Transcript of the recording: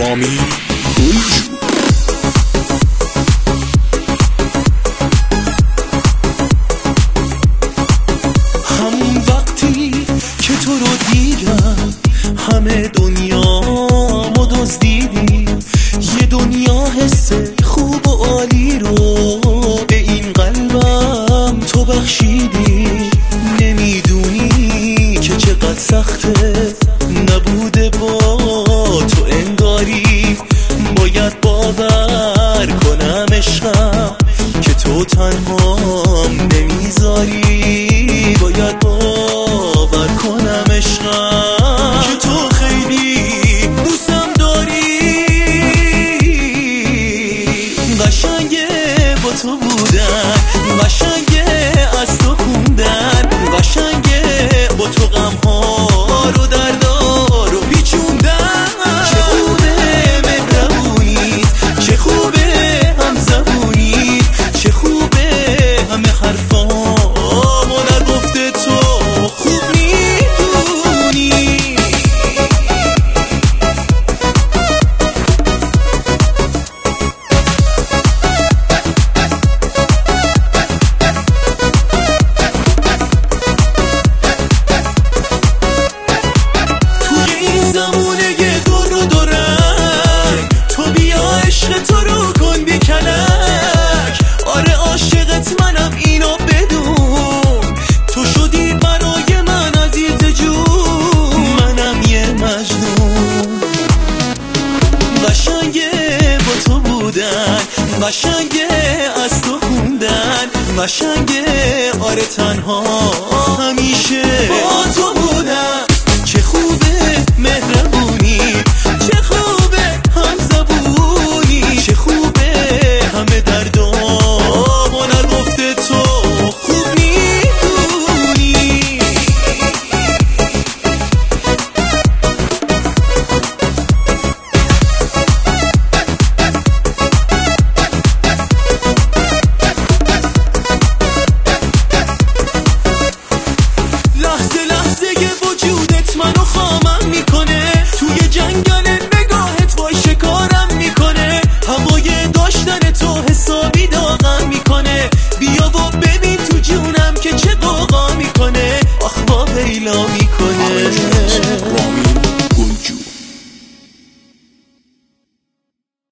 سامی گلجو. همون وقتی که تو رو دیدم همه دنیامو دزدیدی، یه دنیا حس خوب و عالی رو به این قلبم تو بخشیدی. نمیدونی که چقدر سخته نبوده با تو، انگاری باید باور کنم عشقم که تو تنهام نمیذاری. باید باور کنم عشقم که تو خیلی دوستم داری. قشنگه با تو بودن، قشنگه از تو خوندن، قشنگه با تو غم‌ها رو دردا رو پیچوندن. چه خوبه مهربونی، چه خوبه هم زبونی، چه خوبه همه حرفامو نگفته تو خوب میدونی. زمونه دور و دورک تو بیا عشق تو رو کن بی کلک. آره عاشقت منم اینو بدون، تو شدی برای من عزیز جون، منم یه مجنون. قشنگه با تو بودن، قشنگه از تو خوندن، قشنگه آره تنها همین